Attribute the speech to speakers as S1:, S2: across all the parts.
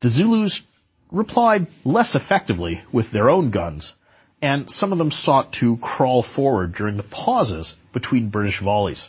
S1: The Zulus replied less effectively with their own guns, and some of them sought to crawl forward during the pauses between British volleys.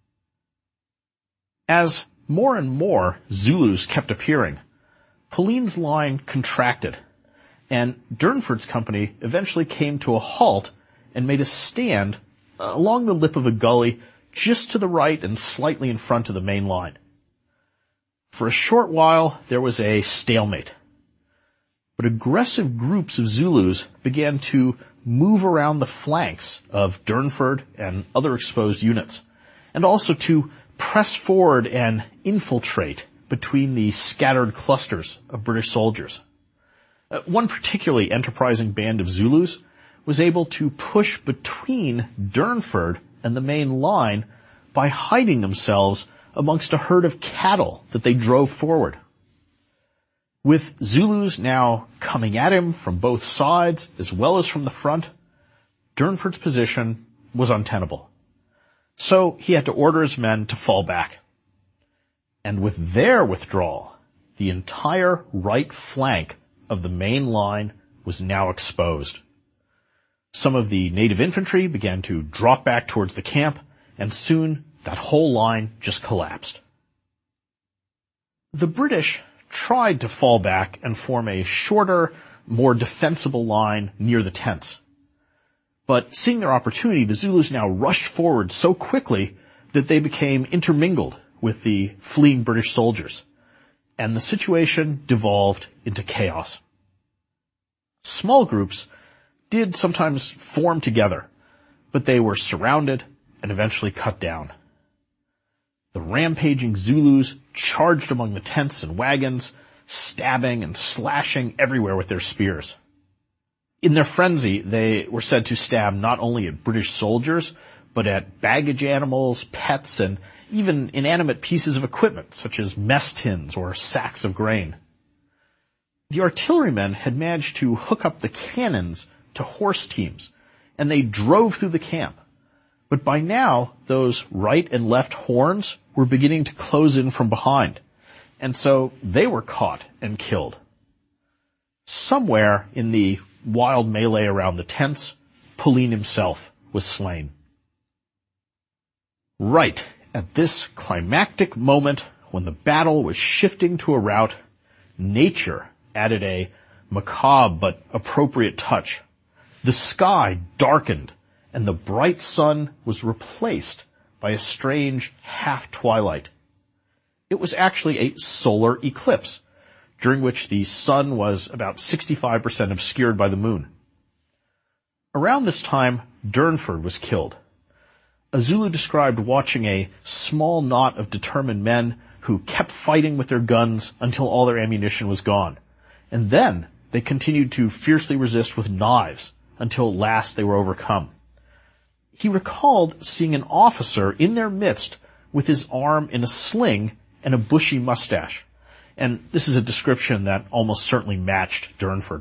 S1: As more and more Zulus kept appearing, Pauline's line contracted, and Durnford's company eventually came to a halt and made a stand along the lip of a gully just to the right and slightly in front of the main line. For a short while, there was a stalemate. But aggressive groups of Zulus began to move around the flanks of Durnford and other exposed units, and also to press forward and infiltrate between the scattered clusters of British soldiers. One particularly enterprising band of Zulus was able to push between Durnford and the main line by hiding themselves amongst a herd of cattle that they drove forward. With Zulus now coming at him from both sides as well as from the front, Durnford's position was untenable. So he had to order his men to fall back. And with their withdrawal, the entire right flank of the main line was now exposed. Some of the native infantry began to drop back towards the camp, and soon that whole line just collapsed. The British tried to fall back and form a shorter, more defensible line near the tents. But seeing their opportunity, the Zulus now rushed forward so quickly that they became intermingled with the fleeing British soldiers, and the situation devolved into chaos. Small groups did sometimes form together, but they were surrounded and eventually cut down. The rampaging Zulus charged among the tents and wagons, stabbing and slashing everywhere with their spears. In their frenzy, they were said to stab not only at British soldiers, but at baggage animals, pets, and even inanimate pieces of equipment, such as mess tins or sacks of grain. The artillerymen had managed to hook up the cannons to horse teams, and they drove through the camp. But by now, those right and left horns were beginning to close in from behind, and so they were caught and killed. Somewhere in the wild melee around the tents, Pauline himself was slain. Right at this climactic moment, when the battle was shifting to a rout, nature added a macabre but appropriate touch. The sky darkened, and the bright sun was replaced by a strange half-twilight. It was actually a solar eclipse, during which the sun was about 65% obscured by the moon. Around this time, Durnford was killed. A Zulu described watching a small knot of determined men who kept fighting with their guns until all their ammunition was gone. And then they continued to fiercely resist with knives until at last they were overcome. He recalled seeing an officer in their midst with his arm in a sling and a bushy mustache. And this is a description that almost certainly matched Durnford.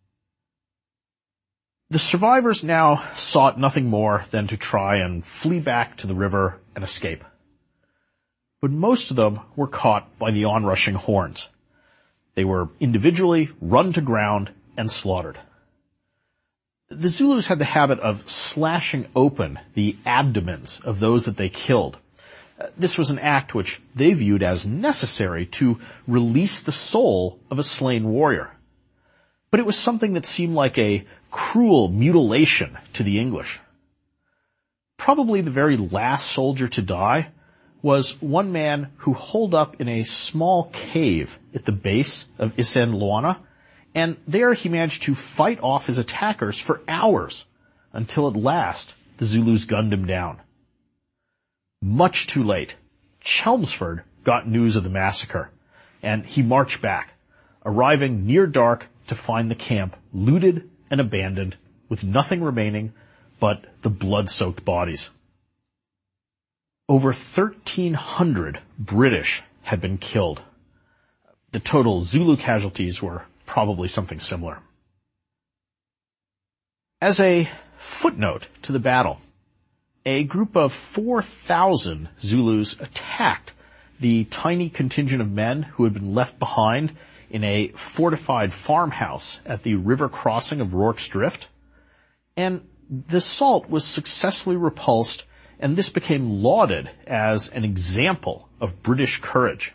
S1: The survivors now sought nothing more than to try and flee back to the river and escape. But most of them were caught by the onrushing horns. They were individually run to ground and slaughtered. The Zulus had the habit of slashing open the abdomens of those that they killed. This was an act which they viewed as necessary to release the soul of a slain warrior. But it was something that seemed like a cruel mutilation to the English. Probably the very last soldier to die was one man who holed up in a small cave at the base of Isen Luana, and there he managed to fight off his attackers for hours until at last the Zulus gunned him down. Much too late, Chelmsford got news of the massacre, and he marched back, arriving near dark to find the camp looted and abandoned, with nothing remaining but the blood-soaked bodies. Over 1,300 British had been killed. The total Zulu casualties were probably something similar. As a footnote to the battle, a group of 4,000 Zulus attacked the tiny contingent of men who had been left behind in a fortified farmhouse at the river crossing of Rorke's Drift, and the assault was successfully repulsed, and this became lauded as an example of British courage.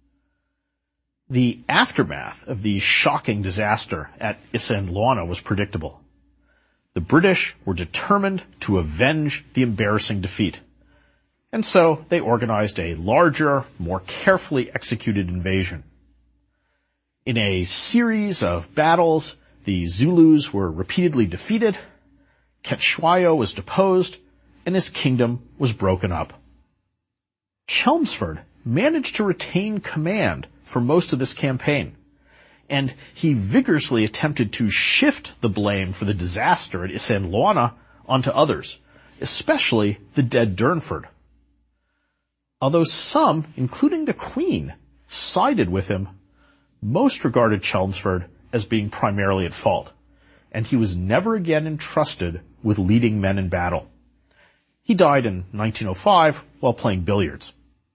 S1: The aftermath of the shocking disaster at Isand Luana was predictable. The British were determined to avenge the embarrassing defeat, and so they organized a larger, more carefully executed invasion. In a series of battles, the Zulus were repeatedly defeated, Cetshwayo was deposed, and his kingdom was broken up. Chelmsford managed to retain command for most of this campaign, and he vigorously attempted to shift the blame for the disaster at Isand Luana onto others, especially the dead Durnford. Although some, including the Queen, sided with him, most regarded Chelmsford as being primarily at fault, and he was never again entrusted with leading men in battle. He died in 1905 while playing billiards.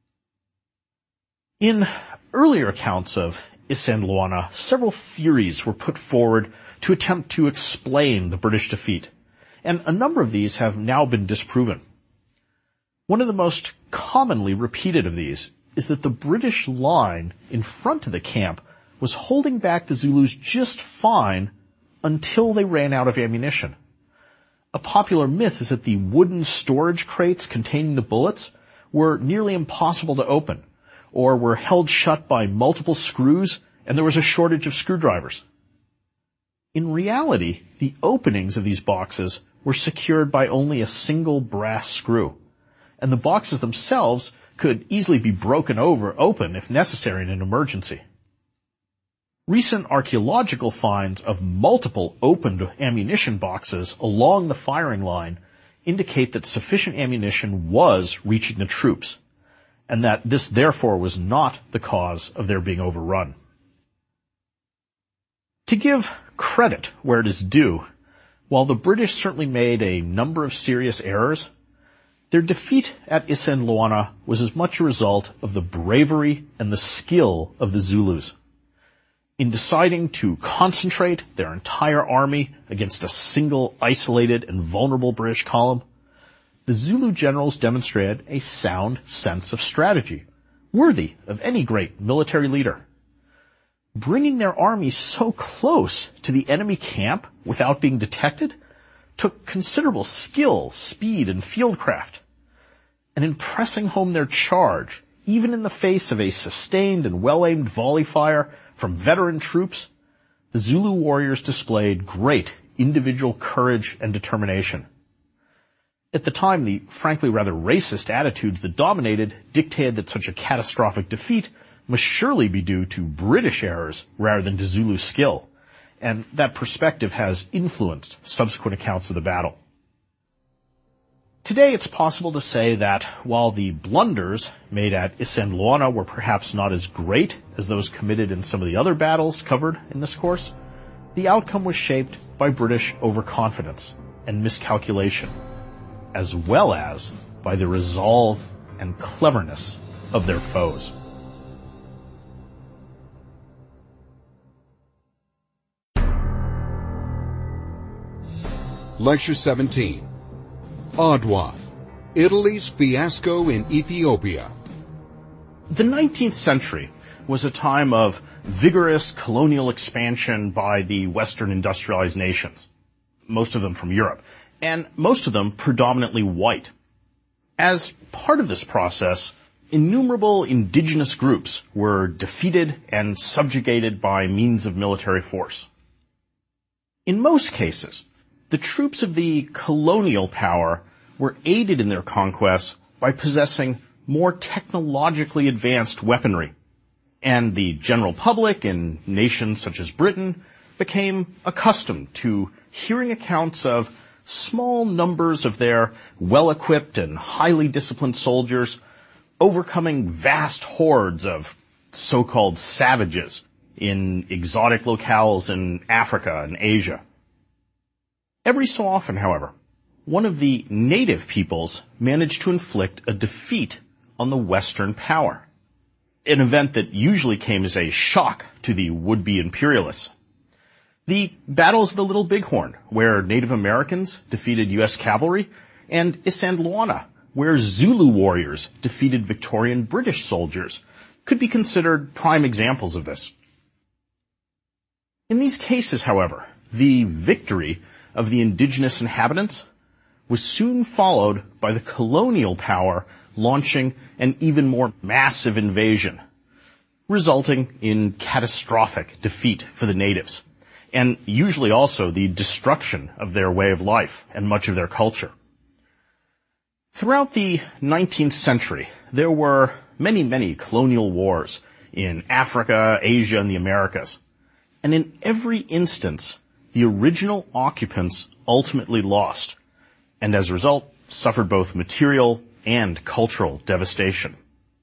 S1: In earlier accounts of Isand Luana, several theories were put forward to attempt to explain the British defeat, and a number of these have now been disproven. One of the most commonly repeated of these is that the British line in front of the camp was holding back the Zulus just fine until they ran out of ammunition. A popular myth is that the wooden storage crates containing the bullets were nearly impossible to open, or were held shut by multiple screws, and there was a shortage of screwdrivers. In reality, the openings of these boxes were secured by only a single brass screw, and the boxes themselves could easily be broken open if necessary in an emergency. Recent archaeological finds of multiple opened ammunition boxes along the firing line indicate that sufficient ammunition was reaching the troops, and that this therefore was not the cause of their being overrun. To give credit where it is due, while the British certainly made a number of serious errors, their defeat at Isand Luana was as much a result of the bravery and the skill of the Zulus. In deciding to concentrate their entire army against a single, isolated, and vulnerable British column, the Zulu generals demonstrated a sound sense of strategy, worthy of any great military leader. Bringing their army so close to the enemy camp without being detected took considerable skill, speed, and fieldcraft. And in pressing home their charge, even in the face of a sustained and well-aimed volley fire from veteran troops, the Zulu warriors displayed great individual courage and determination. At the time, the frankly rather racist attitudes that dominated dictated that such a catastrophic defeat must surely be due to British errors rather than to Zulu skill, and that perspective has influenced subsequent accounts of the battle. Today it's possible to say that while the blunders made at Isand Luana were perhaps not as great as those committed in some of the other battles covered in this course, the outcome was shaped by British overconfidence and miscalculation, as well as by the resolve and cleverness of their foes.
S2: Lecture 17. Adwa, Italy's fiasco in Ethiopia.
S1: The 19th century was a time of vigorous colonial expansion by the Western industrialized nations, most of them from Europe, and most of them predominantly white. As part of this process, innumerable indigenous groups were defeated and subjugated by means of military force. In most cases, the troops of the colonial power were aided in their conquests by possessing more technologically advanced weaponry, and the general public in nations such as Britain became accustomed to hearing accounts of small numbers of their well-equipped and highly disciplined soldiers overcoming vast hordes of so-called savages in exotic locales in Africa and Asia. Every so often, however, one of the native peoples managed to inflict a defeat on the Western power. an event that usually came as a shock to the would-be imperialists. The battles of the Little Bighorn, where Native Americans defeated U.S. cavalry, and Isandlwana, where Zulu warriors defeated Victorian British soldiers, could be considered prime examples of this. In these cases, however, the victory of the indigenous inhabitants was soon followed by the colonial power launching an even more massive invasion, resulting in catastrophic defeat for the natives, and usually also the destruction of their way of life and much of their culture. Throughout the 19th century, there were many colonial wars in Africa, Asia, and the Americas. And in every instance, the original occupants ultimately lost, and as a result, suffered both material and cultural devastation.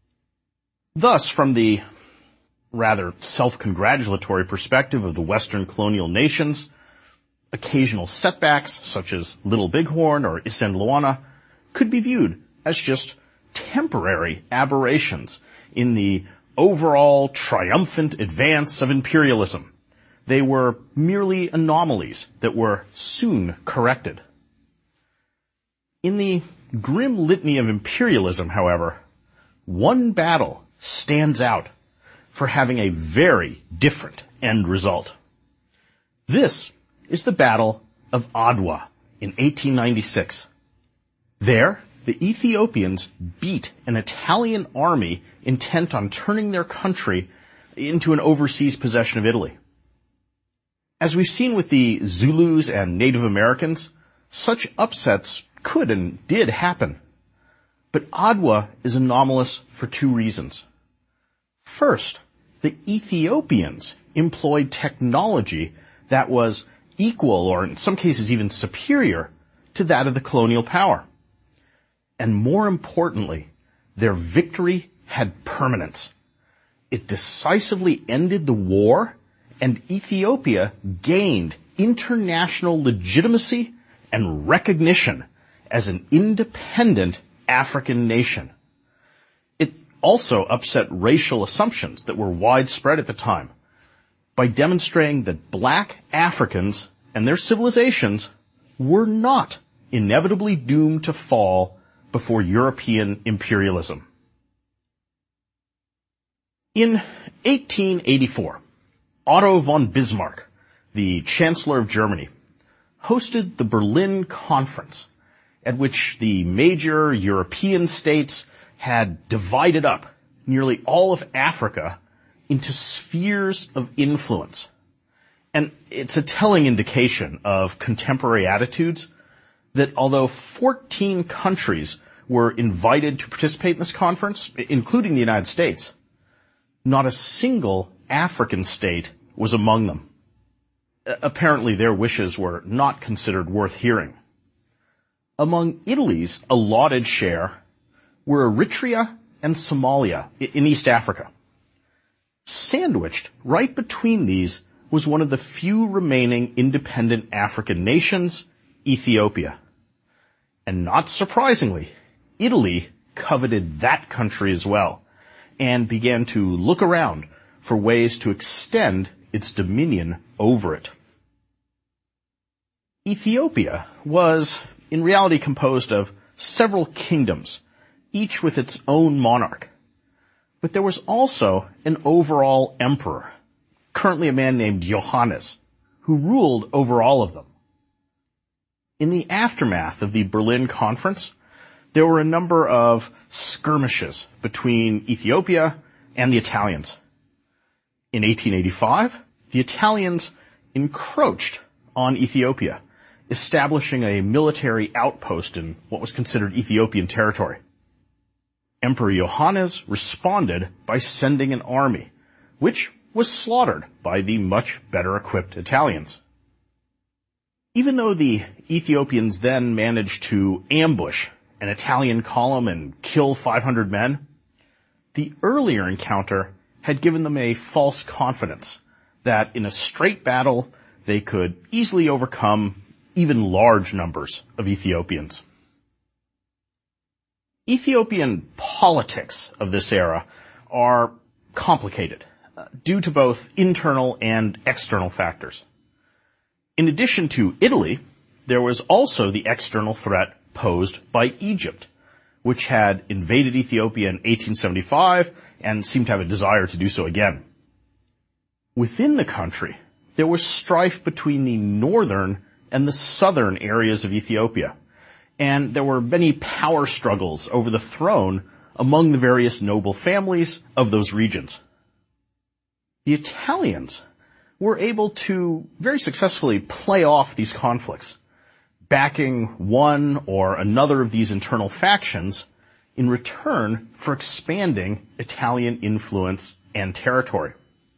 S1: Thus, from the rather self-congratulatory perspective of the Western colonial nations, occasional setbacks, such as Little Bighorn or Isandlwana, could be viewed as just temporary aberrations in the overall triumphant advance of imperialism. They were merely anomalies that were soon corrected. In the grim litany of imperialism, however, one battle stands out for having a very different end result. This is the Battle of Adwa in 1896. There, the Ethiopians beat an Italian army intent on turning their country into an overseas possession of Italy. As we've seen with the Zulus and Native Americans, such upsets could and did happen. But Adwa is anomalous for two reasons. First, the Ethiopians employed technology that was equal, or in some cases even superior, to that of the colonial power. And more importantly, their victory had permanence. It decisively ended the war, and Ethiopia gained international legitimacy and recognition as an independent African nation. It also upset racial assumptions that were widespread at the time by demonstrating that black Africans and their civilizations were not inevitably doomed to fall before European imperialism. In 1884, Otto von Bismarck, the Chancellor of Germany, hosted the Berlin Conference, at which the major European states had divided up nearly all of Africa into spheres of influence. And it's a telling indication of contemporary attitudes that although 14 countries were invited to participate in this conference, including the United States, not a single African state was among them. Apparently their wishes were not considered worth hearing. Among Italy's allotted share were Eritrea and Somalia in East Africa. Sandwiched right between these was one of the few remaining independent African nations, Ethiopia. And not surprisingly, Italy coveted that country as well, and began to look around for ways to extend its dominion over it. Ethiopia was in reality composed of several kingdoms, each with its own monarch. But there was also an overall emperor, currently a man named Johannes, who ruled over all of them. In the aftermath of the Berlin Conference, there were a number of skirmishes between Ethiopia and the Italians. In 1885, the Italians encroached on Ethiopia, establishing a military outpost in what was considered Ethiopian territory. Emperor Johannes responded by sending an army, which was slaughtered by the much better equipped Italians. Even though the Ethiopians then managed to ambush an Italian column and kill 500 men, the earlier encounter had given them a false confidence that in a straight battle they could easily overcome even large numbers of Ethiopians. Ethiopian politics of this era are complicated due to both internal and external factors. In addition to Italy, there was also the external threat posed by Egypt, which had invaded Ethiopia in 1875 and seemed to have a desire to do so again. Within the country, there was strife between the northern and the southern areas of Ethiopia, and there were many power struggles over the throne among the various noble families of those regions. The Italians were able to very successfully play off these conflicts, backing one or another of these internal factions in return for expanding Italian influence and territory.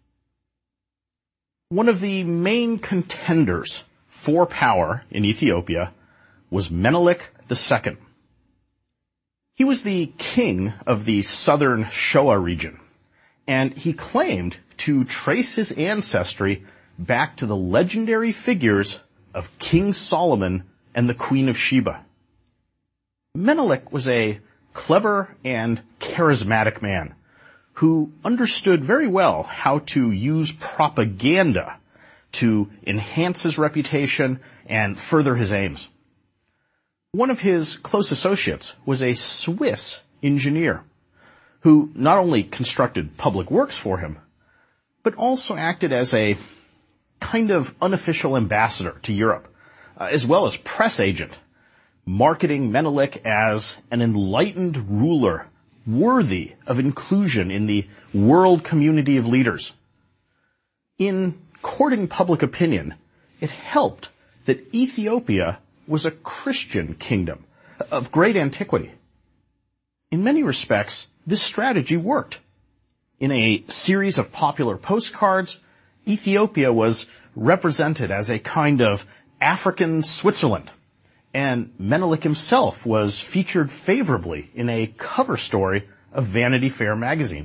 S1: One of the main contenders for power in Ethiopia was Menelik II. He was the king of the southern Shoa region, and he claimed to trace his ancestry back to the legendary figures of King Solomon and the Queen of Sheba. Menelik was a clever and charismatic man who understood very well how to use propaganda to enhance his reputation and further his aims. One of his close associates was a Swiss engineer who not only constructed public works for him, but also acted as a kind of unofficial ambassador to Europe, as well as press agent, marketing Menelik as an enlightened ruler worthy of inclusion in the world community of leaders. In courting public opinion, it helped that Ethiopia was a Christian kingdom of great antiquity. In many respects, this strategy worked. In a series of popular postcards, Ethiopia was represented as a kind of African Switzerland, and Menelik himself was featured favorably in a cover story of Vanity Fair magazine.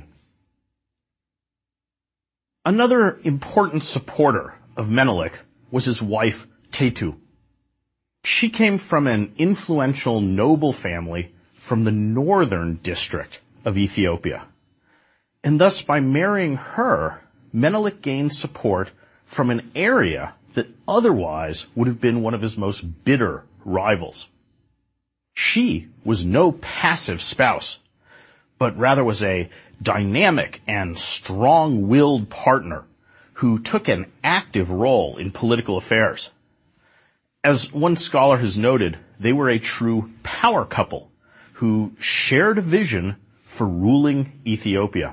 S1: Another important supporter of Menelik was his wife, Tetu. She came from an influential noble family from the northern district of Ethiopia. And thus, by marrying her, Menelik gained support from an area that otherwise would have been one of his most bitter rivals. She was no passive spouse, but rather was a dynamic and strong-willed partner who took an active role in political affairs. As one scholar has noted, they were a true power couple who shared a vision for ruling Ethiopia.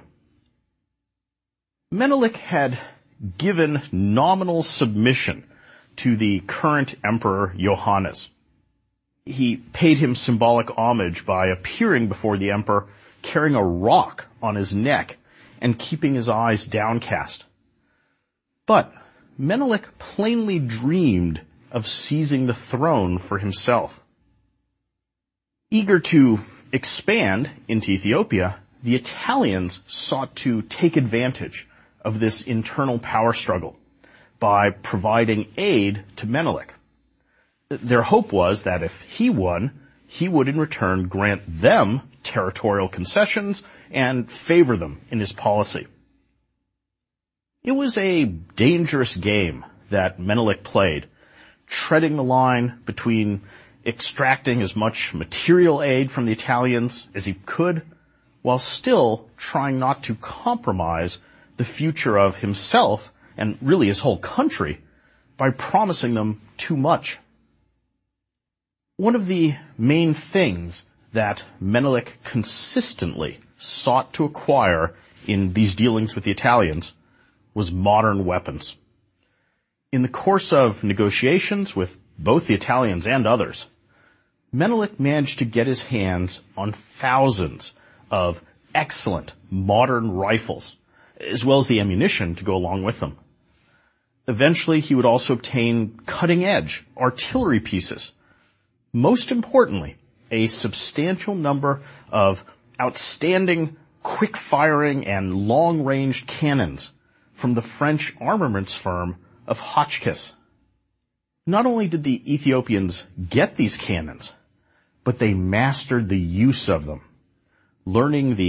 S1: Menelik had given nominal submission to the current emperor Yohannes. He paid him symbolic homage by appearing before the emperor carrying a rock on his neck and keeping his eyes downcast. But Menelik plainly dreamed of seizing the throne for himself. Eager to expand into Ethiopia, the Italians sought to take advantage of this internal power struggle by providing aid to Menelik. Their hope was that if he won, he would in return grant them territorial concessions and favor them in his policy. It was a dangerous game that Menelik played, treading the line between extracting as much material aid from the Italians as he could, while still trying not to compromise the future of himself and really his whole country by promising them too much. One of the main things that Menelik consistently sought to acquire in these dealings with the Italians was modern weapons. In the course of negotiations with both the Italians and others, Menelik managed to get his hands on thousands of excellent modern rifles, as well as the ammunition to go along with them. Eventually, he would also obtain cutting-edge artillery pieces. Most importantly, a substantial number of outstanding, quick-firing, and long-range cannons from the French armaments firm of Hotchkiss. Not only did the Ethiopians get these cannons, but they mastered the use of them, learning the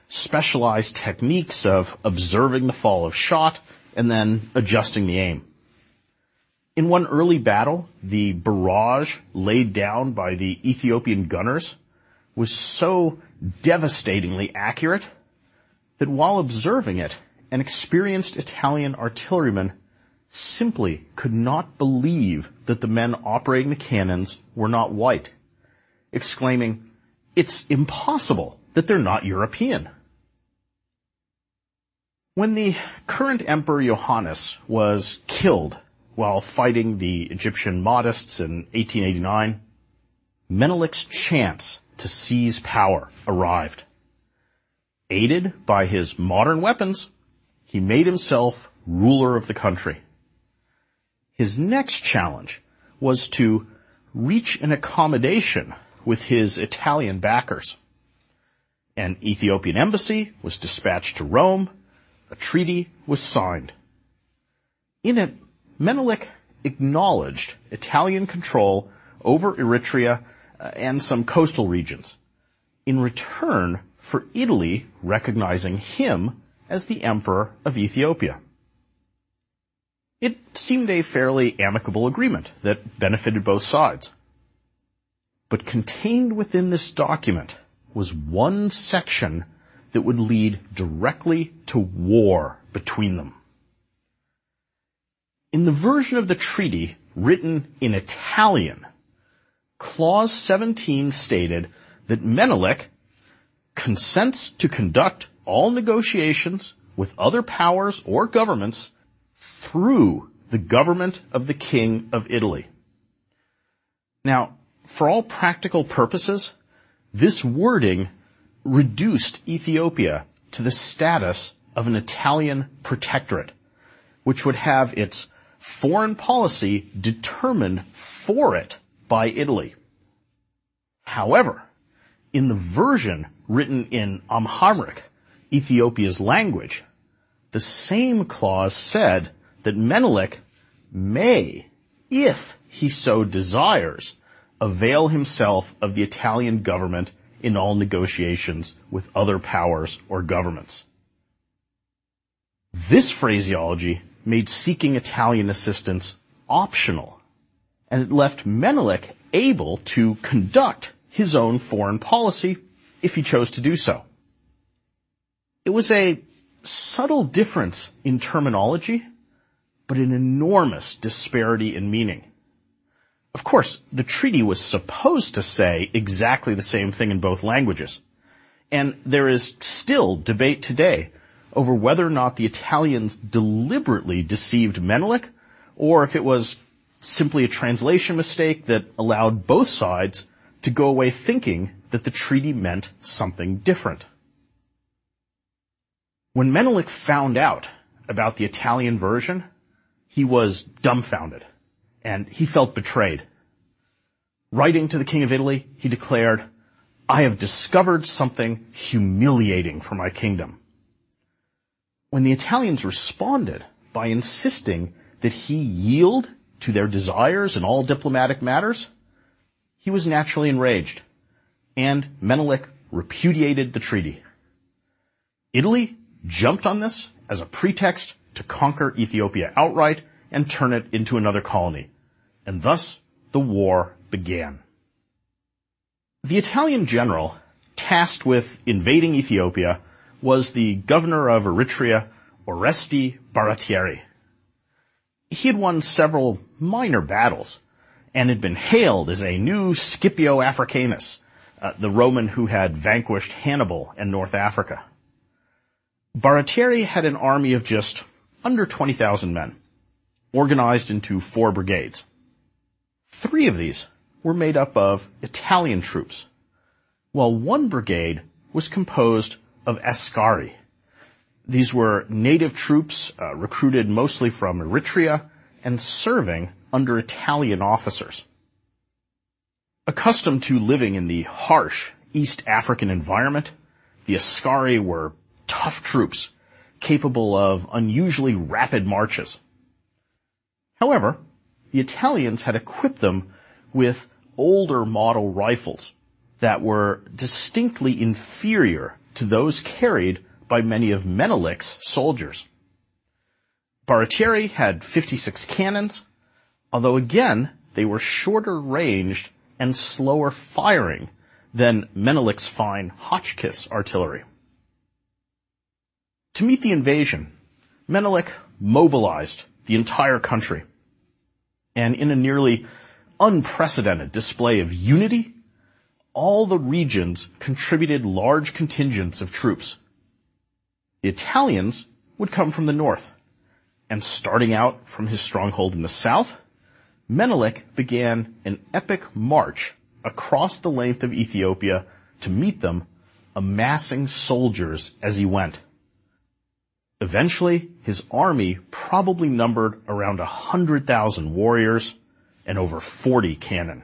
S1: specialized techniques of observing the fall of shot and then adjusting the aim. In one early battle, the barrage laid down by the Ethiopian gunners was so devastatingly accurate that while observing it, an experienced Italian artilleryman simply could not believe that the men operating the cannons were not white, exclaiming, "It's impossible that they're not European." When the current Emperor Johannes was killed while fighting the Egyptian Mahdists in 1889, Menelik's chance to seize power arrived. Aided by his modern weapons, he made himself ruler of the country. His next challenge was to reach an accommodation with his Italian backers. An Ethiopian embassy was dispatched to Rome. A treaty was signed. In it, Menelik acknowledged Italian control over Eritrea and some coastal regions, in return for Italy recognizing him as the Emperor of Ethiopia. It seemed a fairly amicable agreement that benefited both sides. But contained within this document was one section that would lead directly to war between them. In the version of the treaty written in Italian, Clause 17 stated that Menelik consents to conduct all negotiations with other powers or governments through the government of the King of Italy. Now, for all practical purposes, this wording reduced Ethiopia to the status of an Italian protectorate, which would have its foreign policy determined for it by Italy. However, in the version written in Amharic, Ethiopia's language, the same clause said that Menelik may, if he so desires, avail himself of the Italian government in all negotiations with other powers or governments. This phraseology made seeking Italian assistance optional, and it left Menelik able to conduct his own foreign policy if he chose to do so. It was a subtle difference in terminology, but an enormous disparity in meaning. Of course, the treaty was supposed to say exactly the same thing in both languages, and there is still debate today over whether or not the Italians deliberately deceived Menelik, or if it was simply a translation mistake that allowed both sides to go away thinking that the treaty meant something different. When Menelik found out about the Italian version, he was dumbfounded, and he felt betrayed. Writing to the King of Italy, he declared, "I have discovered something humiliating for my kingdom." When the Italians responded by insisting that he yield to their desires in all diplomatic matters, he was naturally enraged, and Menelik repudiated the treaty. Italy jumped on this as a pretext to conquer Ethiopia outright and turn it into another colony, and thus the war began. The Italian general tasked with invading Ethiopia was the governor of Eritrea, Oreste Baratieri. He had won several minor battles and had been hailed as a new Scipio Africanus, the Roman who had vanquished Hannibal and North Africa. Baratieri had an army of just under 20,000 men, organized into 4 brigades. 3 of these were made up of Italian troops, while 1 brigade was composed of Askari. These were native troops recruited mostly from Eritrea and serving under Italian officers. Accustomed to living in the harsh East African environment, the Askari were tough troops capable of unusually rapid marches. However, the Italians had equipped them with older model rifles that were distinctly inferior to those carried by many of Menelik's soldiers. Baratieri had 56 cannons, although again, they were shorter ranged and slower firing than Menelik's fine Hotchkiss artillery. To meet the invasion, Menelik mobilized the entire country, and in a nearly unprecedented display of unity, all the regions contributed large contingents of troops. The Italians would come from the north, and starting out from his stronghold in the south, Menelik began an epic march across the length of Ethiopia to meet them, amassing soldiers as he went. Eventually, his army probably numbered around 100,000 warriors and over 40 cannon.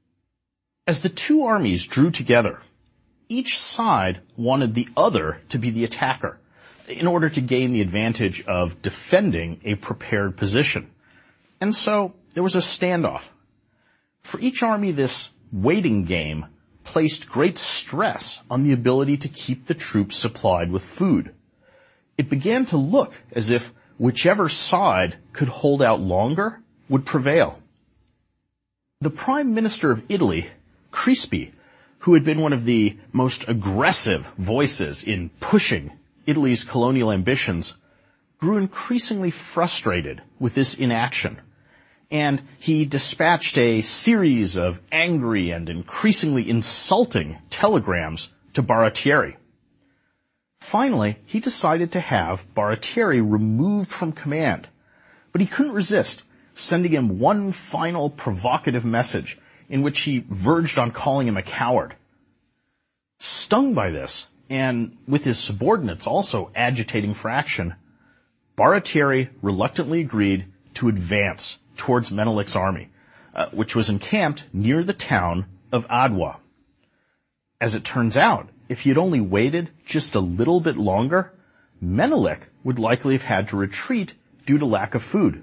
S1: As the two armies drew together, each side wanted the other to be the attacker in order to gain the advantage of defending a prepared position. And so there was a standoff. For each army, this waiting game placed great stress on the ability to keep the troops supplied with food. It began to look as if whichever side could hold out longer would prevail. The Prime Minister of Italy, Crispi, who had been one of the most aggressive voices in pushing Italy's colonial ambitions, grew increasingly frustrated with this inaction, and he dispatched a series of angry and increasingly insulting telegrams to Baratieri. Finally, he decided to have Baratieri removed from command, but he couldn't resist sending him one final provocative message in which he verged on calling him a coward. Stung by this, and with his subordinates also agitating for action, Baratieri reluctantly agreed to advance towards Menelik's army, which was encamped near the town of Adwa. As it turns out, if he had only waited just a little bit longer, Menelik would likely have had to retreat due to lack of food.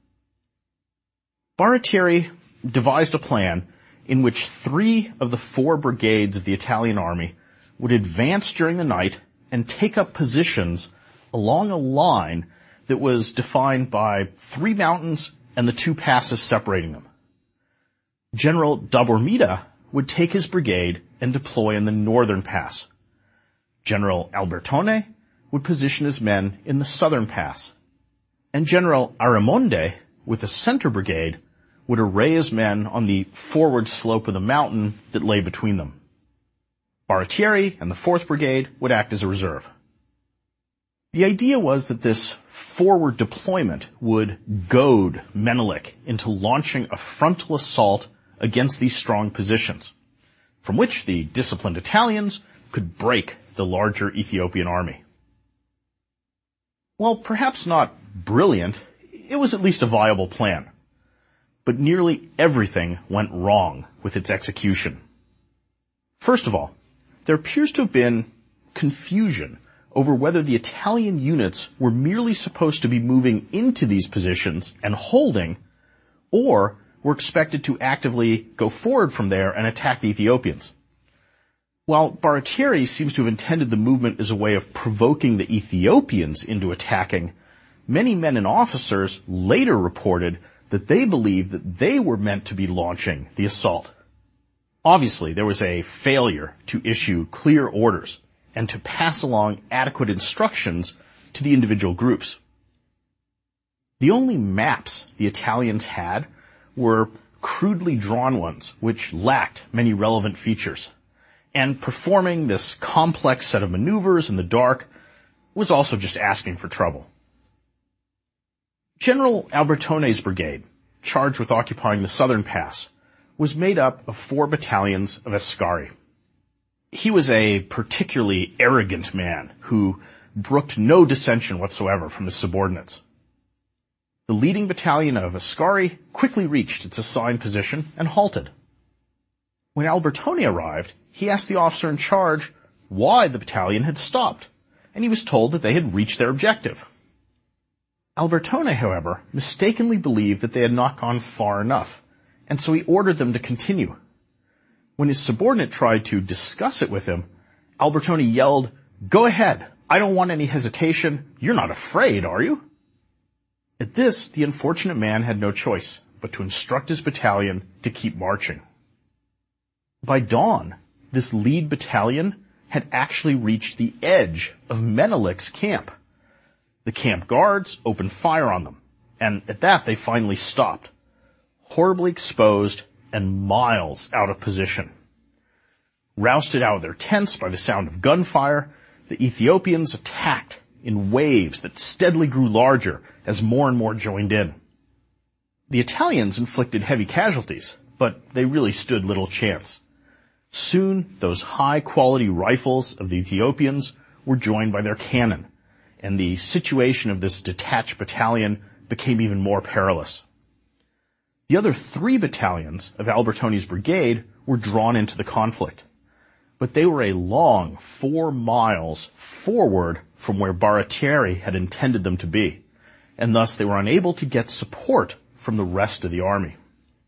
S1: Baratieri devised a plan in which 3 of the 4 brigades of the Italian army would advance during the night and take up positions along a line that was defined by 3 mountains and the 2 passes separating them. General Dolomieu would take his brigade and deploy in the northern pass. General Albertone would position his men in the southern pass. And General Aramonde, with the center brigade, would array his men on the forward slope of the mountain that lay between them. Baratieri and the 4th Brigade would act as a reserve. The idea was that this forward deployment would goad Menelik into launching a frontal assault against these strong positions, from which the disciplined Italians could break the larger Ethiopian army. While perhaps not brilliant, it was at least a viable plan. But nearly everything went wrong with its execution. First of all, there appears to have been confusion over whether the Italian units were merely supposed to be moving into these positions and holding, or were expected to actively go forward from there and attack the Ethiopians. While Baratieri seems to have intended the movement as a way of provoking the Ethiopians into attacking, many men and officers later reported that they believed that they were meant to be launching the assault. Obviously, there was a failure to issue clear orders and to pass along adequate instructions to the individual groups. The only maps the Italians had were crudely drawn ones, which lacked many relevant features. And performing this complex set of maneuvers in the dark was also just asking for trouble. General Albertone's brigade, charged with occupying the southern pass, was made up of 4 battalions of Ascari. He was a particularly arrogant man who brooked no dissension whatsoever from his subordinates. The leading battalion of Ascari quickly reached its assigned position and halted. When Albertone arrived, he asked the officer in charge why the battalion had stopped, and he was told that they had reached their objective. Albertone, however, mistakenly believed that they had not gone far enough, and so he ordered them to continue. When his subordinate tried to discuss it with him, Albertone yelled, Go ahead. I don't want any hesitation. You're not afraid, are you? At this, the unfortunate man had no choice but to instruct his battalion to keep marching. By dawn, this lead battalion had actually reached the edge of Menelik's camp. The camp guards opened fire on them, and at that they finally stopped, horribly exposed and miles out of position. Rousted out of their tents by the sound of gunfire, the Ethiopians attacked in waves that steadily grew larger as more and more joined in. The Italians inflicted heavy casualties, but they really stood little chance. Soon, those high-quality rifles of the Ethiopians were joined by their cannon, and the situation of this detached battalion became even more perilous. The other 3 battalions of Albertoni's brigade were drawn into the conflict, but they were a long 4 miles forward from where Baratieri had intended them to be, and thus they were unable to get support from the rest of the army.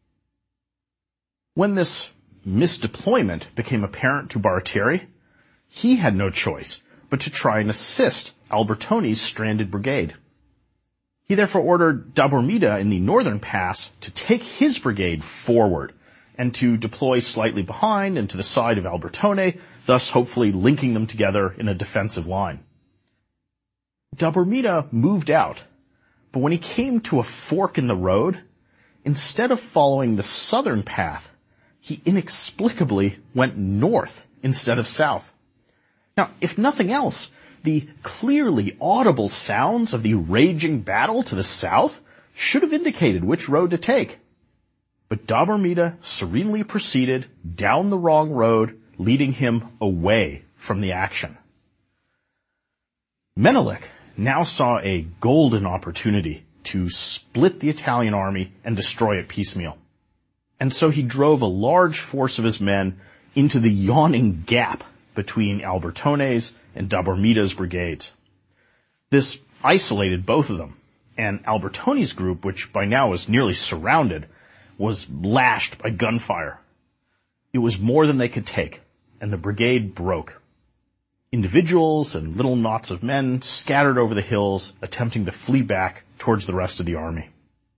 S1: When this misdeployment became apparent to Baratieri, he had no choice but to try and assist Albertoni's stranded brigade. He therefore ordered Dabormida in the northern pass to take his brigade forward and to deploy slightly behind and to the side of Albertone, thus hopefully linking them together in a defensive line. Dabormida moved out, but when he came to a fork in the road, instead of following the southern path, he inexplicably went north instead of south. Now, if nothing else, the clearly audible sounds of the raging battle to the south should have indicated which road to take. But Dabormida serenely proceeded down the wrong road, leading him away from the action. Menelik now saw a golden opportunity to split the Italian army and destroy it piecemeal. And so he drove a large force of his men into the yawning gap between Albertone's and Dabormida's brigades. This isolated both of them, and Albertoni's group, which by now was nearly surrounded, was lashed by gunfire. It was more than they could take, and the brigade broke. Individuals and little knots of men scattered over the hills, attempting to flee back towards the rest of the army.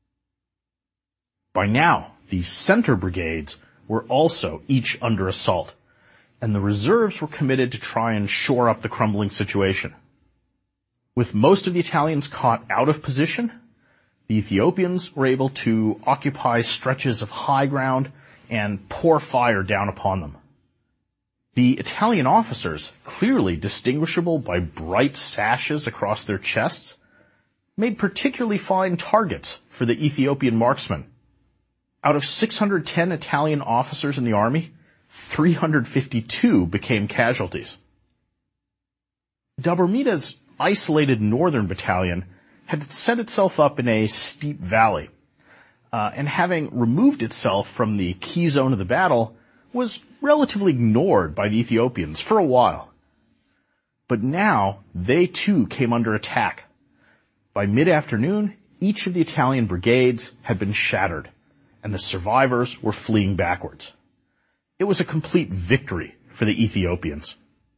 S1: By now, the center brigades were also each under assault, and the reserves were committed to try and shore up the crumbling situation. With most of the Italians caught out of position, the Ethiopians were able to occupy stretches of high ground and pour fire down upon them. The Italian officers, clearly distinguishable by bright sashes across their chests, made particularly fine targets for the Ethiopian marksmen. Out of 610 Italian officers in the army, 352 became casualties. Dabormida's isolated northern battalion had set itself up in a steep valley, and having removed itself from the key zone of the battle, was relatively ignored by the Ethiopians for a while. But now, they too came under attack. By mid-afternoon, each of the Italian brigades had been shattered, and the survivors were fleeing backwards. It was a complete victory for the Ethiopians.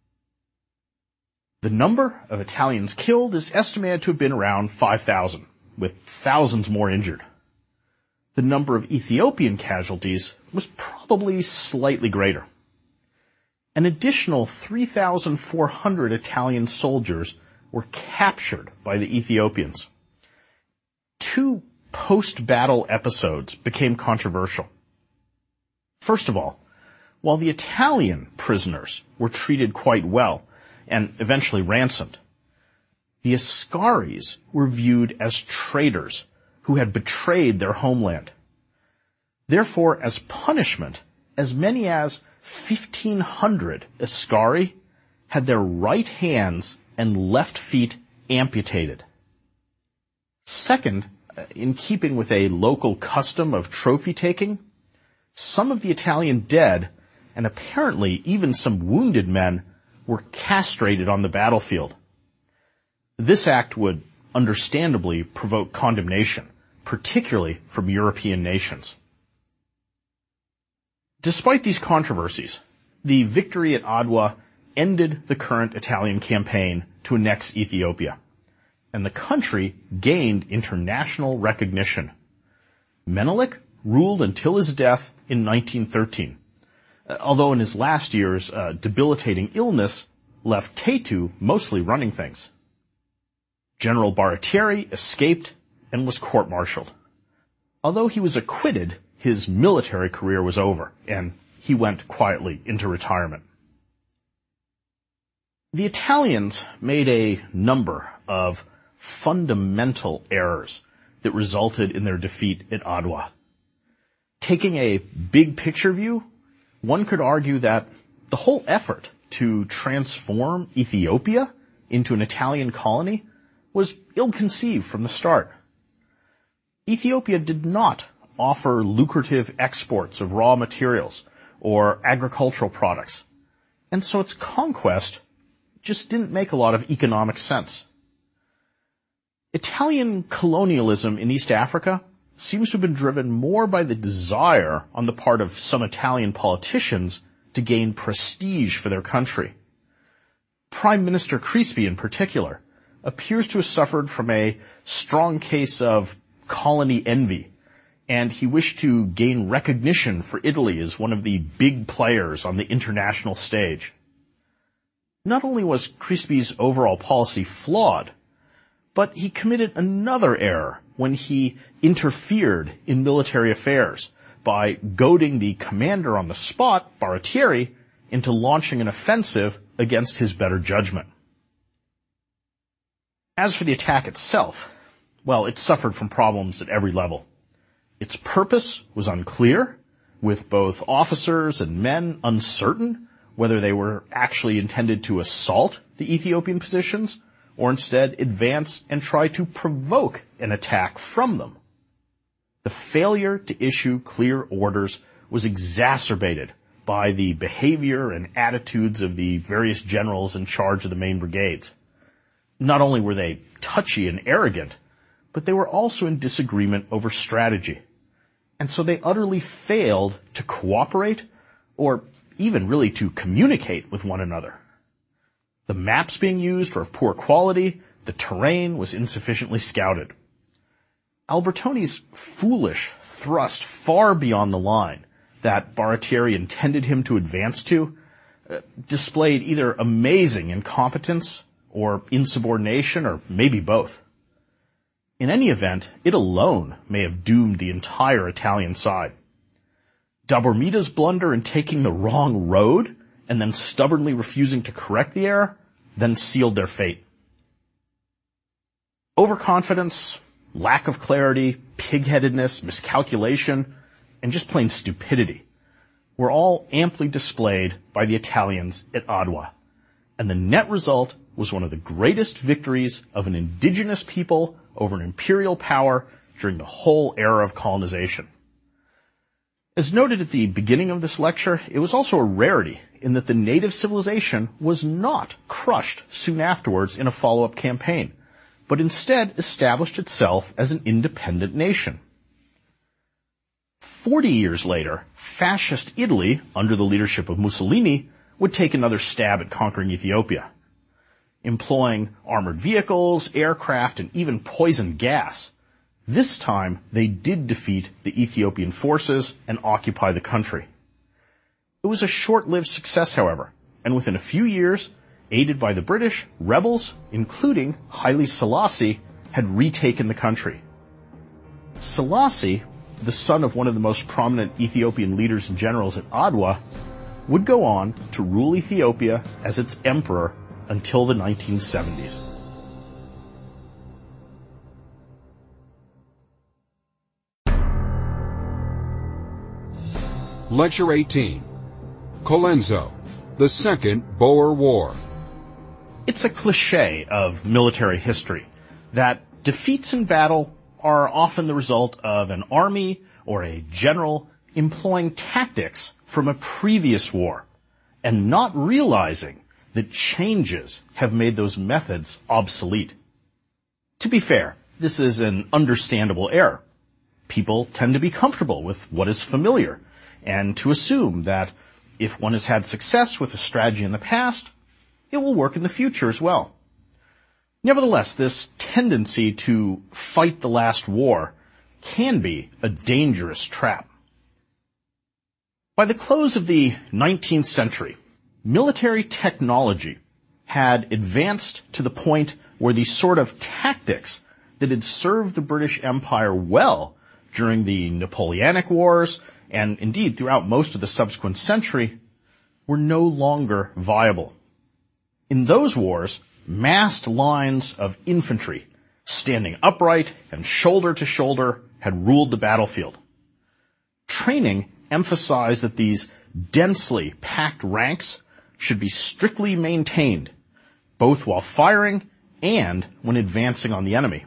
S1: The number of Italians killed is estimated to have been around 5,000, with thousands more injured. The number of Ethiopian casualties was probably slightly greater. An additional 3,400 Italian soldiers were captured by the Ethiopians. 2 post-battle episodes became controversial. First of all, while the Italian prisoners were treated quite well and eventually ransomed, the Askaris were viewed as traitors who had betrayed their homeland. Therefore, as punishment, as many as 1,500 Askari had their right hands and left feet amputated. Second, in keeping with a local custom of trophy taking, some of the Italian dead, and apparently even some wounded men, were castrated on the battlefield. This act would understandably provoke condemnation, particularly from European nations. Despite these controversies, the victory at Adwa ended the current Italian campaign to annex Ethiopia, and the country gained international recognition. Menelik ruled until his death in 1913, although in his last years, debilitating illness left Teitu mostly running things. General Baratieri escaped and was court-martialed. Although he was acquitted, his military career was over, and he went quietly into retirement. The Italians made a number of fundamental errors that resulted in their defeat at Adwa. Taking a big picture view, one could argue that the whole effort to transform Ethiopia into an Italian colony was ill-conceived from the start. Ethiopia did not offer lucrative exports of raw materials or agricultural products, and so its conquest just didn't make a lot of economic sense. Italian colonialism in East Africa seems to have been driven more by the desire on the part of some Italian politicians to gain prestige for their country. Prime Minister Crispi, in particular, appears to have suffered from a strong case of colony envy, and he wished to gain recognition for Italy as one of the big players on the international stage. Not only was Crispi's overall policy flawed, but he committed another error when he interfered in military affairs by goading the commander on the spot, Baratieri, into launching an offensive against his better judgment. As for the attack itself, well, it suffered from problems at every level. Its purpose was unclear, with both officers and men uncertain whether they were actually intended to assault the Ethiopian positions or instead advance and try to provoke an attack from them. The failure to issue clear orders was exacerbated by the behavior and attitudes of the various generals in charge of the main brigades. Not only were they touchy and arrogant, but they were also in disagreement over strategy. And so they utterly failed to cooperate or even really to communicate with one another. The maps being used were of poor quality, the terrain was insufficiently scouted. Albertoni's foolish thrust far beyond the line that Baratieri intended him to advance to displayed either amazing incompetence or insubordination, or maybe both. In any event, it alone may have doomed the entire Italian side. Darbomira's blunder in taking the wrong road and then stubbornly refusing to correct the error then sealed their fate. Overconfidence, lack of clarity, pig-headedness, miscalculation, and just plain stupidity were all amply displayed by the Italians at Adwa, and the net result was one of the greatest victories of an indigenous people over an imperial power during the whole era of colonization. As noted at the beginning of this lecture, it was also a rarity in that the native civilization was not crushed soon afterwards in a follow-up campaign, but instead established itself as an independent nation. 40 years later, fascist Italy, under the leadership of Mussolini, would take another stab at conquering Ethiopia. Employing armored vehicles, aircraft, and even poison gas, this time they did defeat the Ethiopian forces and occupy the country. It was a short-lived success, however, and within a few years, aided by the British, rebels, including Haile Selassie, had retaken the country. Selassie, the son of one of the most prominent Ethiopian leaders and generals at Adwa, would go on to rule Ethiopia as its emperor until the 1970s.
S2: Lecture 18. Colenso, the Second Boer War.
S1: It's a cliché of military history that defeats in battle are often the result of an army or a general employing tactics from a previous war and not realizing that changes have made those methods obsolete. To be fair, this is an understandable error. People tend to be comfortable with what is familiar and to assume that if one has had success with a strategy in the past, it will work in the future as well. Nevertheless, this tendency to fight the last war can be a dangerous trap. By the close of the 19th century, military technology had advanced to the point where the sort of tactics that had served the British Empire well during the Napoleonic Wars, and indeed throughout most of the subsequent century, were no longer viable. In those wars, massed lines of infantry, standing upright and shoulder to shoulder, had ruled the battlefield. Training emphasized that these densely packed ranks should be strictly maintained, both while firing and when advancing on the enemy.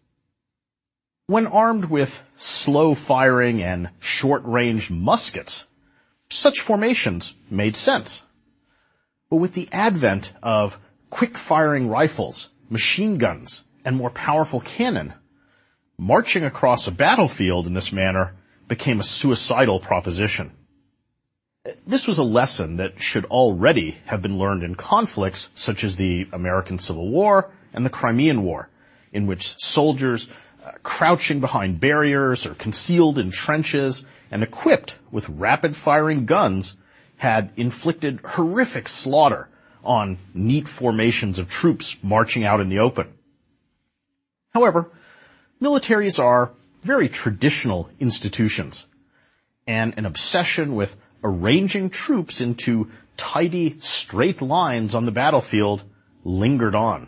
S1: When armed with slow-firing and short-range muskets, such formations made sense. But with the advent of quick-firing rifles, machine guns, and more powerful cannon, marching across a battlefield in this manner became a suicidal proposition. This was a lesson that should already have been learned in conflicts such as the American Civil War and the Crimean War, in which soldiers crouching behind barriers or concealed in trenches and equipped with rapid-firing guns had inflicted horrific slaughter on neat formations of troops marching out in the open. However, militaries are very traditional institutions, and an obsession with arranging troops into tidy, straight lines on the battlefield lingered on.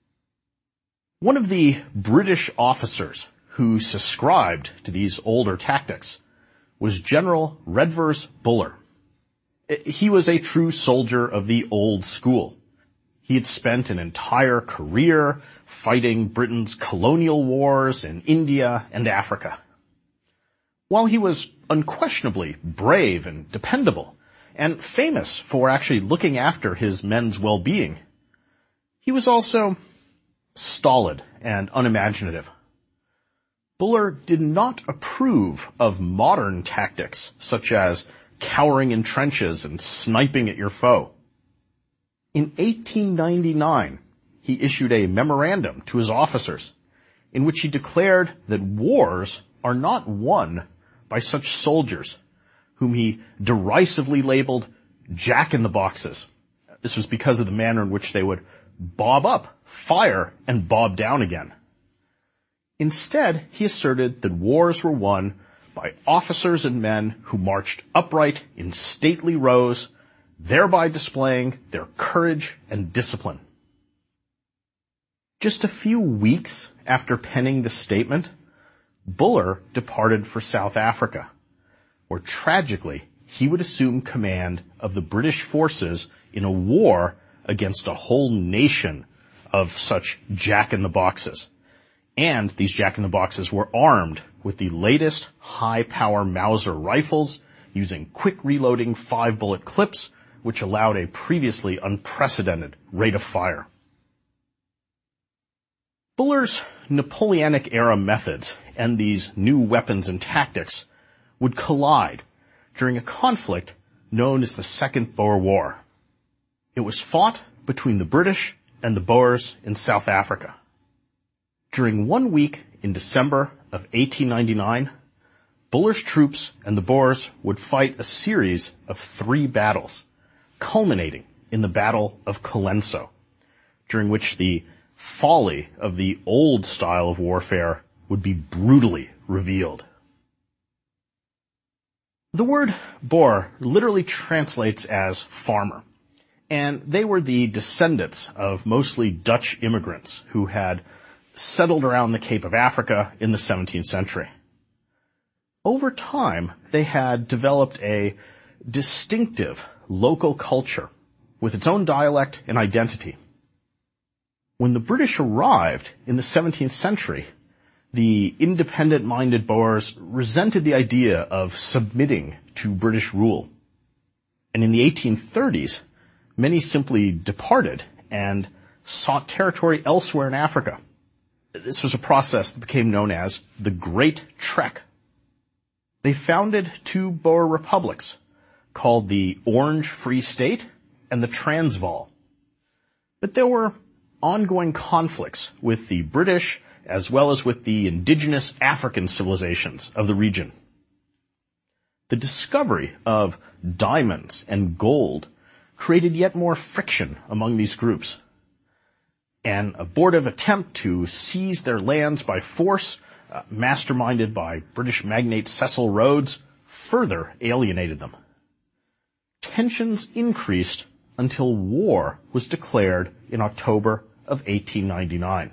S1: One of the British officers who subscribed to these older tactics was General Redvers Buller. He was a true soldier of the old school. He had spent an entire career fighting Britain's colonial wars in India and Africa. While he was unquestionably brave and dependable, and famous for actually looking after his men's well-being, he was also stolid and unimaginative. Buller did not approve of modern tactics such as cowering in trenches and sniping at your foe. In 1899, he issued a memorandum to his officers in which he declared that wars are not won by such soldiers, whom he derisively labeled jack-in-the-boxes. This was because of the manner in which they would bob up, fire, and bob down again. Instead, he asserted that wars were won by officers and men who marched upright in stately rows, thereby displaying their courage and discipline. Just a few weeks after penning the statement, Buller departed for South Africa, where tragically he would assume command of the British forces in a war against a whole nation of such jack-in-the-boxes. And these jack-in-the-boxes were armed with the latest high-power Mauser rifles using quick reloading 5-bullet clips, which allowed a previously unprecedented rate of fire. Buller's Napoleonic-era methods and these new weapons and tactics would collide during a conflict known as the Second Boer War. It was fought between the British and the Boers in South Africa. During 1 week in December of 1899, Buller's troops and the Boers would fight a series of 3 battles, culminating in the Battle of Colenso, during which the folly of the old style of warfare would be brutally revealed. The word Boer literally translates as farmer, and they were the descendants of mostly Dutch immigrants who had settled around the Cape of Africa in the 17th century. Over time, they had developed a distinctive local culture with its own dialect and identity. When the British arrived in the 17th century, the independent-minded Boers resented the idea of submitting to British rule. And in the 1830s, many simply departed and sought territory elsewhere in Africa. This was a process that became known as the Great Trek. They founded 2 Boer republics called the Orange Free State and the Transvaal. But there were ongoing conflicts with the British as well as with the indigenous African civilizations of the region. The discovery of diamonds and gold created yet more friction among these groups. An abortive attempt to seize their lands by force, masterminded by British magnate Cecil Rhodes, further alienated them. Tensions increased until war was declared in October of 1899.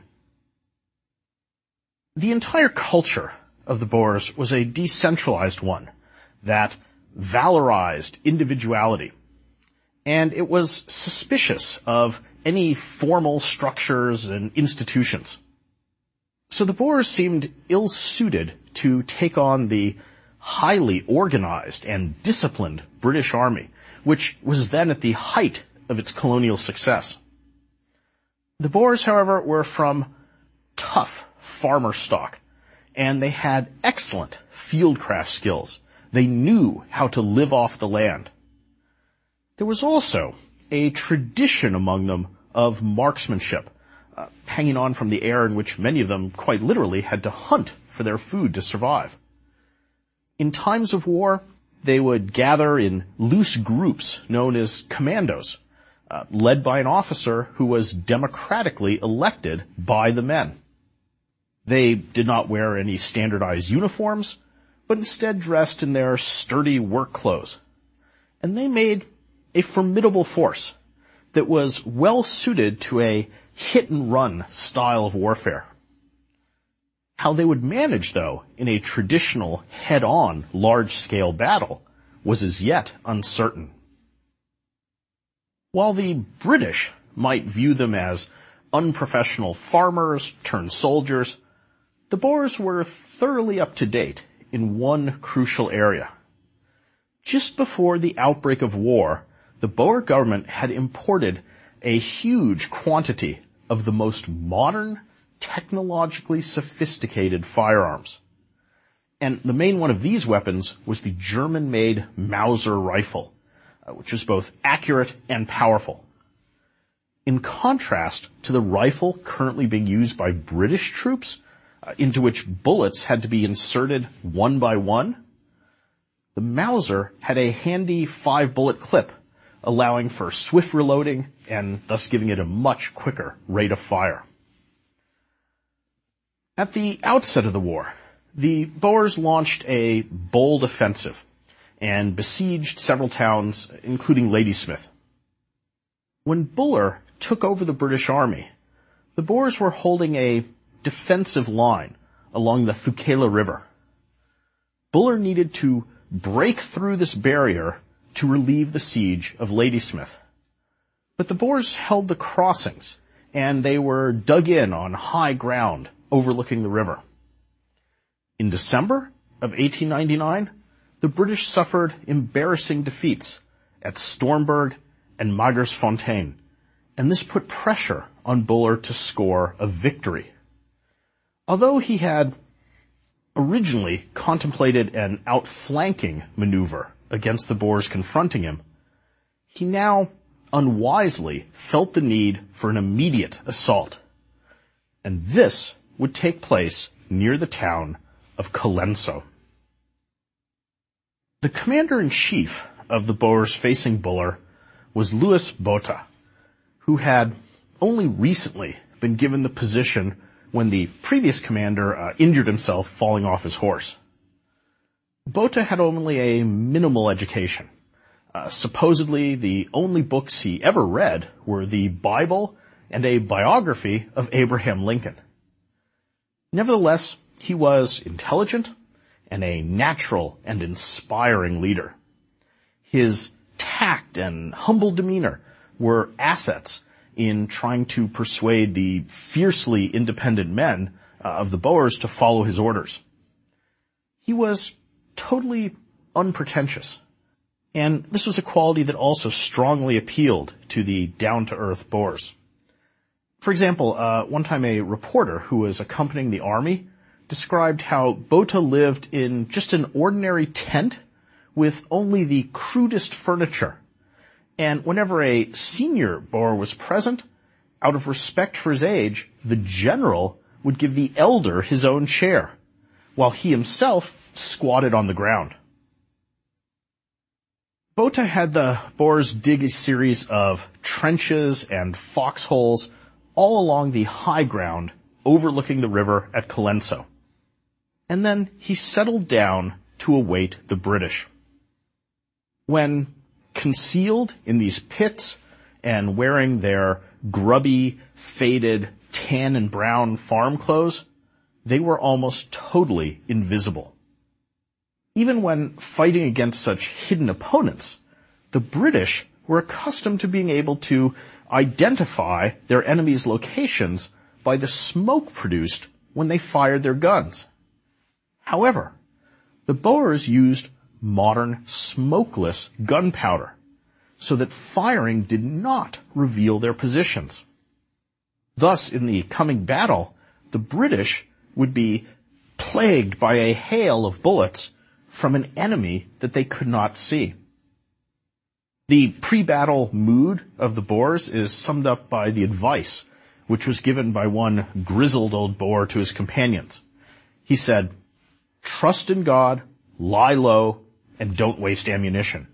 S1: The entire culture of the Boers was a decentralized one that valorized individuality, and it was suspicious of any formal structures and institutions. So the Boers seemed ill-suited to take on the highly organized and disciplined British Army, which was then at the height of its colonial success. The Boers, however, were from tough farmer stock, and they had excellent fieldcraft skills. They knew how to live off the land. There was also a tradition among them of marksmanship, hanging on from the era in which many of them quite literally had to hunt for their food to survive. In times of war, they would gather in loose groups known as commandos, led by an officer who was democratically elected by the men. They did not wear any standardized uniforms, but instead dressed in their sturdy work clothes. And they made a formidable force that was well suited to a hit-and-run style of warfare. How they would manage, though, in a traditional head-on large-scale battle was as yet uncertain. While the British might view them as unprofessional farmers turned soldiers, the Boers were thoroughly up to date in one crucial area. Just before the outbreak of war, the Boer government had imported a huge quantity of the most modern, technologically sophisticated firearms. And the main one of these weapons was the German-made Mauser rifle, which was both accurate and powerful. In contrast to the rifle currently being used by British troops, into which bullets had to be inserted one by one, the Mauser had a handy 5-bullet clip, allowing for swift reloading and thus giving it a much quicker rate of fire. At the outset of the war, the Boers launched a bold offensive and besieged several towns, including Ladysmith. When Buller took over the British Army, the Boers were holding a defensive line along the Thukela River. Buller needed to break through this barrier to relieve the siege of Ladysmith. But the Boers held the crossings, and they were dug in on high ground overlooking the river. In December of 1899, the British suffered embarrassing defeats at Stormberg and Magersfontein, and this put pressure on Buller to score a victory. Although he had originally contemplated an outflanking maneuver against the Boers confronting him, he now unwisely felt the need for an immediate assault. And this would take place near the town of Colenso. The commander-in-chief of the Boers facing Buller was Louis Botha, who had only recently been given the position when the previous commander injured himself falling off his horse. Botha had only a minimal education. Supposedly, the only books he ever read were the Bible and a biography of Abraham Lincoln. Nevertheless, he was intelligent and a natural and inspiring leader. His tact and humble demeanor were assets in trying to persuade the fiercely independent men of the Boers to follow his orders. He was totally unpretentious, and this was a quality that also strongly appealed to the down-to-earth Boers. For example, one time a reporter who was accompanying the army described how Botha lived in just an ordinary tent with only the crudest furniture. And whenever a senior Boer was present, out of respect for his age, the general would give the elder his own chair, while he himself squatted on the ground. Botha had the Boers dig a series of trenches and foxholes all along the high ground overlooking the river at Colenso. And then he settled down to await the British. When concealed in these pits and wearing their grubby, faded, tan and brown farm clothes, they were almost totally invisible. Even when fighting against such hidden opponents, the British were accustomed to being able to identify their enemies' locations by the smoke produced when they fired their guns. However, the Boers used modern smokeless gunpowder, so that firing did not reveal their positions. Thus, in the coming battle, the British would be plagued by a hail of bullets from an enemy that they could not see. The pre-battle mood of the Boers is summed up by the advice which was given by one grizzled old Boer to his companions. He said, "Trust in God, lie low, and don't waste ammunition."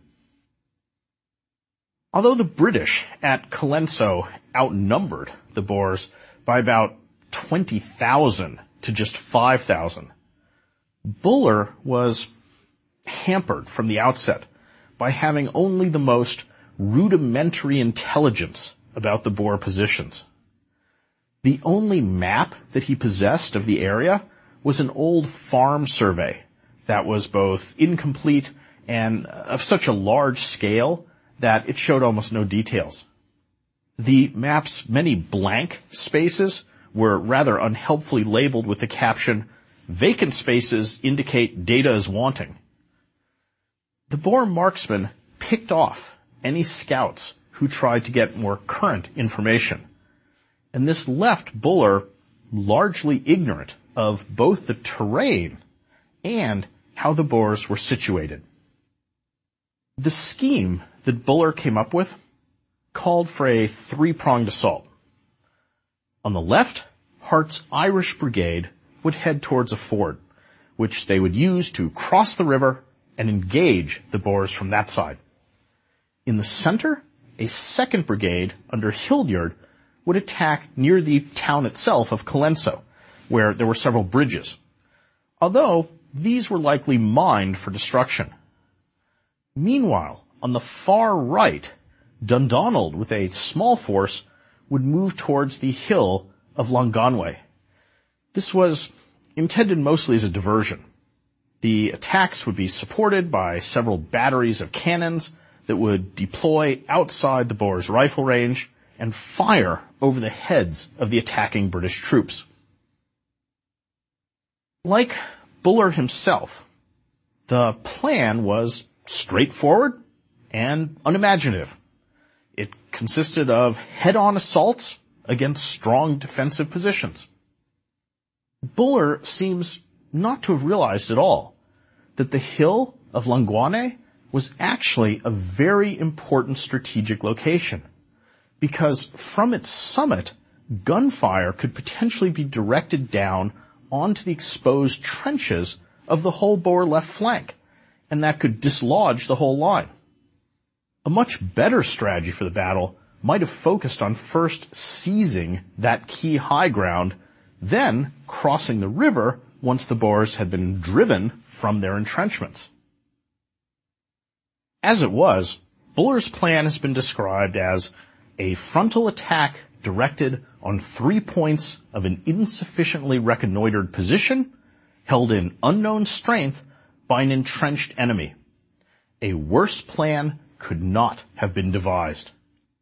S1: Although the British at Colenso outnumbered the Boers by about 20,000 to just 5,000, Buller was hampered from the outset by having only the most rudimentary intelligence about the Boer positions. The only map that he possessed of the area was an old farm survey that was both incomplete and of such a large scale that it showed almost no details. The map's many blank spaces were rather unhelpfully labeled with the caption, "Vacant spaces indicate data is wanting." The Boer marksman picked off any scouts who tried to get more current information, and this left Buller largely ignorant of both the terrain and how the Boers were situated. The scheme that Buller came up with called for a three-pronged assault. On the left, Hart's Irish Brigade would head towards a ford, which they would use to cross the river and engage the Boers from that side. In the center, a second brigade under Hildyard would attack near the town itself of Colenso, where there were several bridges, although these were likely mined for destruction. Meanwhile, on the far right, Dundonald with a small force would move towards the hill of Llanganway. This was intended mostly as a diversion. The attacks would be supported by several batteries of cannons that would deploy outside the Boers' rifle range and fire over the heads of the attacking British troops. Like Buller himself, the plan was straightforward and unimaginative. It consisted of head-on assaults against strong defensive positions. Buller seems not to have realized at all that the hill of Llanganway was actually a very important strategic location, because from its summit, gunfire could potentially be directed down onto the exposed trenches of the whole Boer left flank, and that could dislodge the whole line. A much better strategy for the battle might have focused on first seizing that key high ground, then crossing the river once the Boers had been driven from their entrenchments. As it was, Buller's plan has been described as a frontal attack directed on 3 points of an insufficiently reconnoitered position, held in unknown strength by an entrenched enemy. A worse plan could not have been devised.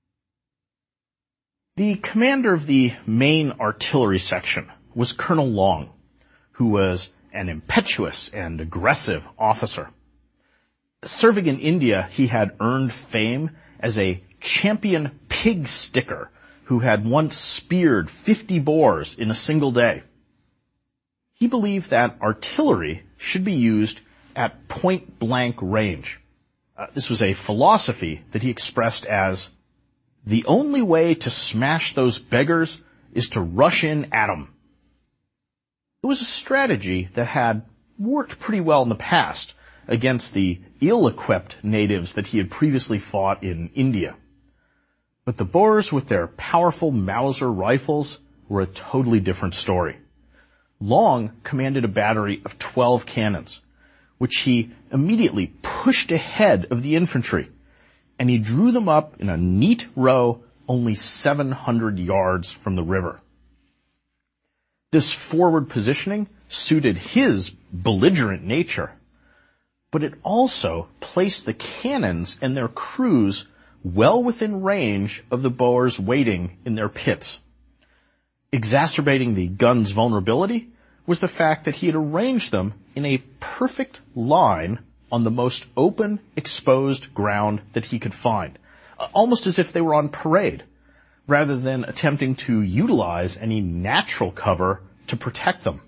S1: The commander of the main artillery section was Colonel Long, who was an impetuous and aggressive officer. Serving in India, he had earned fame as a champion pig sticker who had once speared 50 Boers in a single day. He believed that artillery should be used at point-blank range. This was a philosophy that he expressed as, The only way to smash those beggars is to rush in at 'em. It was a strategy that had worked pretty well in the past against the ill-equipped natives that he had previously fought in India. But the Boers with their powerful Mauser rifles were a totally different story. Long commanded a battery of 12 cannons, which he immediately pushed ahead of the infantry, and he drew them up in a neat row only 700 yards from the river. This forward positioning suited his belligerent nature, but it also placed the cannons and their crews well within range of the Boers waiting in their pits. Exacerbating the guns' vulnerability was the fact that he had arranged them in a perfect line on the most open, exposed ground that he could find, almost as if they were on parade, rather than attempting to utilize any natural cover to protect them.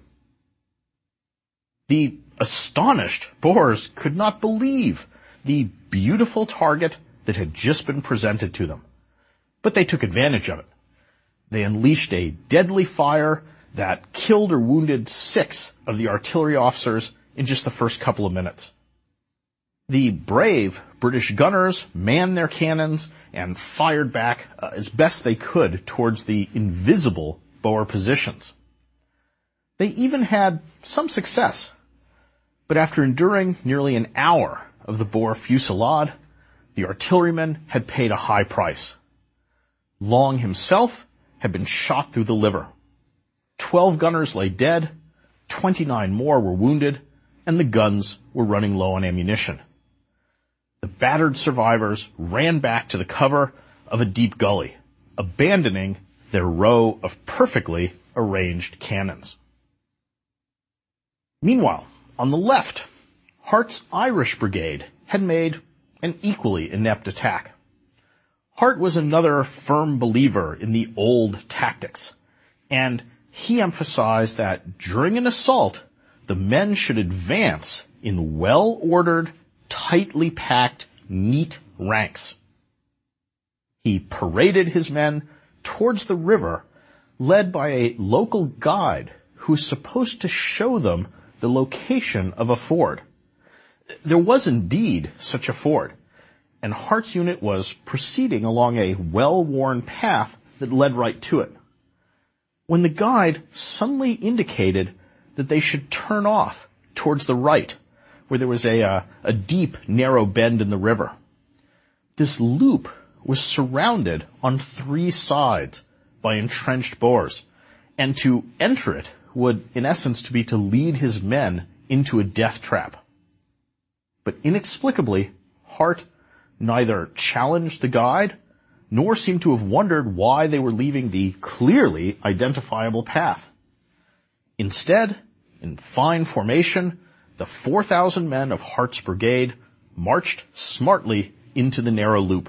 S1: The astonished Boers could not believe the beautiful target that had just been presented to them, but they took advantage of it. They unleashed a deadly fire that killed or wounded 6 of the artillery officers in just the first couple of minutes. The brave British gunners manned their cannons and fired back as best they could towards the invisible Boer positions. They even had some success, but after enduring nearly an hour of the Boer fusillade, the artillerymen had paid a high price. Long himself had been shot through the liver. 12 gunners lay dead, 29 more were wounded, and the guns were running low on ammunition. The battered survivors ran back to the cover of a deep gully, abandoning their row of perfectly arranged cannons. Meanwhile, on the left, Hart's Irish Brigade had made an equally inept attack. Hart was another firm believer in the old tactics, and he emphasized that during an assault, the men should advance in well-ordered, tightly packed, neat ranks. He paraded his men towards the river, led by a local guide who was supposed to show them the location of a ford. There was indeed such a ford, and Hart's unit was proceeding along a well-worn path that led right to it, when the guide suddenly indicated that they should turn off towards the right, where there was a deep, narrow bend in the river. This loop was surrounded on 3 sides by entrenched Boers, and to enter it would, in essence, be to lead his men into a death trap. But inexplicably, Hart neither challenged the guide nor seemed to have wondered why they were leaving the clearly identifiable path. Instead, in fine formation, the 4,000 men of Hart's brigade marched smartly into the narrow loop.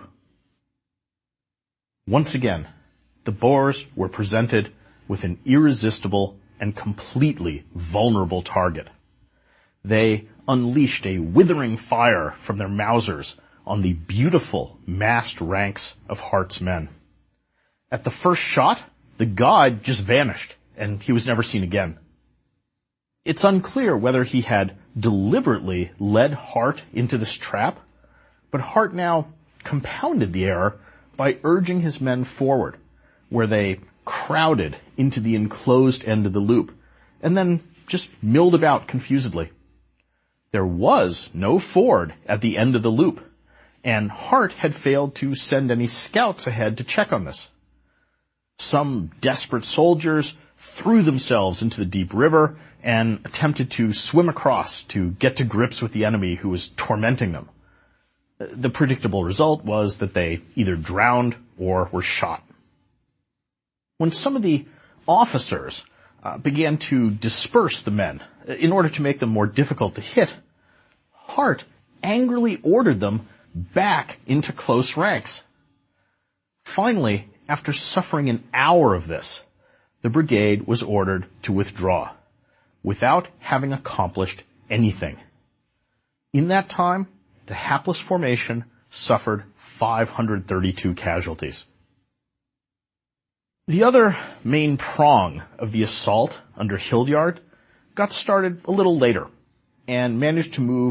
S1: Once again, the Boers were presented with an irresistible and completely vulnerable target. They unleashed a withering fire from their Mausers on the beautiful massed ranks of Hart's men. At the first shot, the guide just vanished, and he was never seen again. It's unclear whether he had deliberately led Hart into this trap, but Hart now compounded the error by urging his men forward, where they crowded into the enclosed end of the loop, and then just milled about confusedly. There was no ford at the end of the loop, and Hart had failed to send any scouts ahead to check on this. Some desperate soldiers threw themselves into the deep river and attempted to swim across to get to grips with the enemy who was tormenting them. The predictable result was that they either drowned or were shot. When some of the officers began to disperse the men in order to make them more difficult to hit, Hart angrily ordered them back into close ranks. Finally, after suffering an hour of this, the brigade was ordered to withdraw, without having accomplished anything. In that time, the hapless formation suffered 532 casualties. The other main prong of the assault under Hildyard got started a little later and managed to move